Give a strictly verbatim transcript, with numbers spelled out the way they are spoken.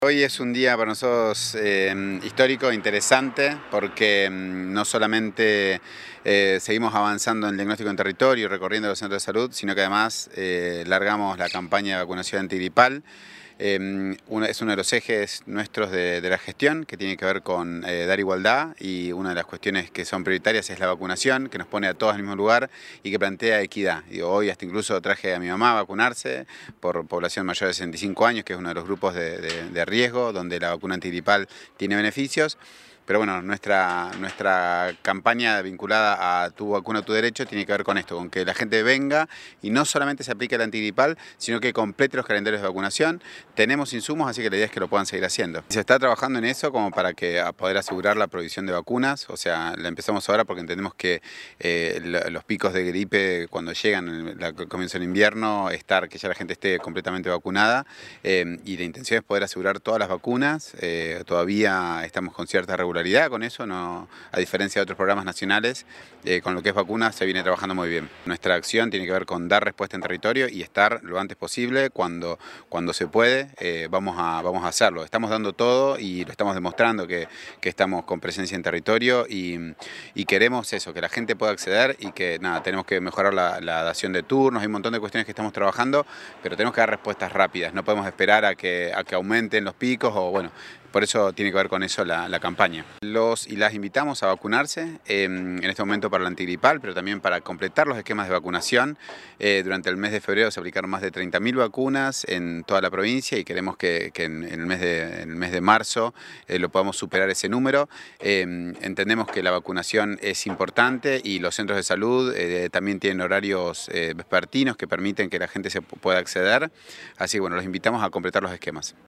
Hoy es un día para nosotros eh, histórico, interesante, porque mm, no solamente eh, seguimos avanzando en el diagnóstico en territorio, recorriendo los centros de salud, sino que además eh, largamos la campaña de vacunación antigripal. Eh, una, es uno de los ejes nuestros de, de la gestión, que tiene que ver con eh, dar igualdad, y una de las cuestiones que son prioritarias es la vacunación, que nos pone a todos en el mismo lugar y que plantea equidad. Y hoy hasta incluso traje a mi mamá a vacunarse por población mayor de sesenta y cinco años, que es uno de los grupos de, de, de riesgo, donde la vacuna antigripal tiene beneficios. Pero bueno, nuestra, nuestra campaña vinculada a tu vacuna, tu derecho, tiene que ver con esto, con que la gente venga y no solamente se aplique el antigripal, sino que complete los calendarios de vacunación. Tenemos insumos, así que la idea es que lo puedan seguir haciendo. Se está trabajando en eso como para que, a poder asegurar la provisión de vacunas, o sea, la empezamos ahora porque entendemos que eh, los picos de gripe cuando llegan, el comienzo del invierno, estar, que ya la gente esté completamente vacunada, eh, y la intención es poder asegurar todas las vacunas. Eh, todavía estamos con cierta regularidad con eso, no, a diferencia de otros programas nacionales, eh, con lo que es vacunas se viene trabajando muy bien. Nuestra acción tiene que ver con dar respuesta en territorio y estar lo antes posible. Cuando, cuando se puede, eh, vamos, a, vamos a hacerlo. Estamos dando todo y lo estamos demostrando que, que estamos con presencia en territorio y, y queremos eso, que la gente pueda acceder y que nada, tenemos que mejorar la, la dación de turnos. Hay un montón de cuestiones que estamos trabajando, pero tenemos que dar respuestas rápidas. No podemos esperar a que, a que aumenten los picos o bueno, por eso tiene que ver con eso la, la campaña. Los y las invitamos a vacunarse, eh, en este momento para la antigripal, pero también para completar los esquemas de vacunación. Eh, durante el mes de febrero se aplicaron más de treinta mil vacunas en toda la provincia y queremos que, que en, en, el mes de, en el mes de marzo eh, lo podamos superar ese número. Eh, entendemos que la vacunación es importante y los centros de salud eh, también tienen horarios eh, vespertinos que permiten que la gente se pueda acceder. Así que bueno, los invitamos a completar los esquemas.